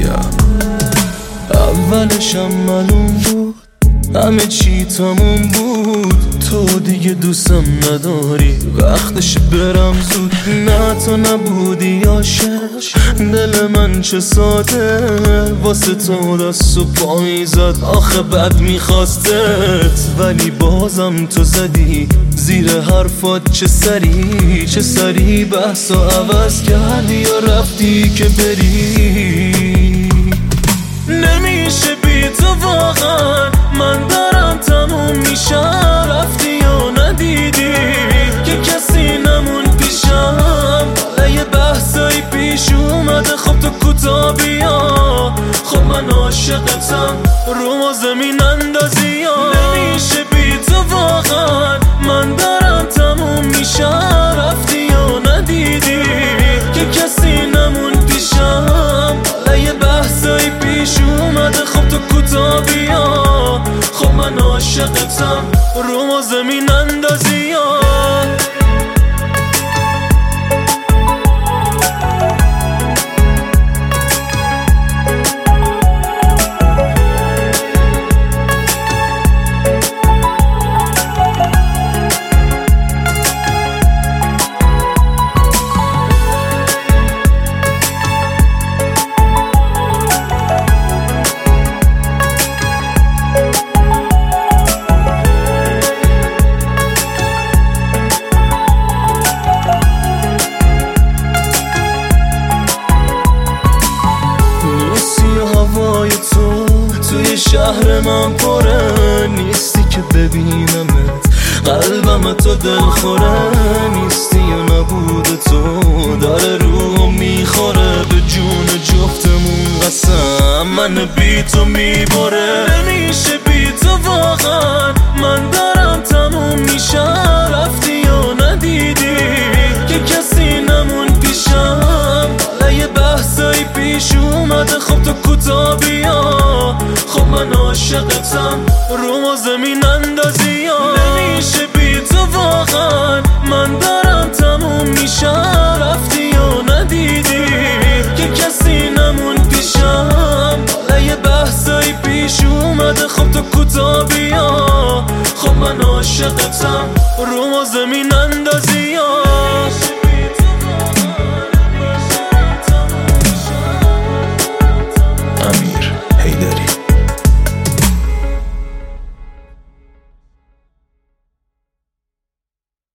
اولشم معلوم بود همه چی تموم بود، تو دیگه دوستم نداری، وقتش برم زود. نه تو نبودی عاشق، دل من چه ساده واسه تو دست و پایی زد، آخه بد میخواستت ولی بازم تو زدی زیر حرفات. چه سری بحث و عوض کردی یا رفتی که بری. نمیشه بی تو واقعا، من دارم تموم میشم، رفتی یا ندیدی که کسی نمون پیشم. حالا یه بحثایی پیش اومده، خب تو کوتا بیا، خب من عاشقتم رو ما زمین اندازی یا. نمیشه بی تو واقعا، من دارم تموم میشم، رفتی یا ندیدی که کسی نمون پیشم. حالا یه بحثایی پیش اومده، خب تو کوتا بیا، خب من عاشقتم رو ما زمین اندازی یا. توی شهر من پره، نیستی که ببینمت قلبم تو دل خوره، نیستی و نبود تو داره روح میخوره، به جون جفتمون قسم من بی تو میباره. نمیشه بی تو واقعا، من دارم تموم میشم، رفتی یا ندیدی که کسی نمون پیشم. حالا یه بحثایی پیش اومده، خب تو کوتا بیا، خب من عاشقتم رو ما زمین اندازی یا. نمیشه بی تو واقعا، من دارم تموم میشم، رفتی یا ندیدی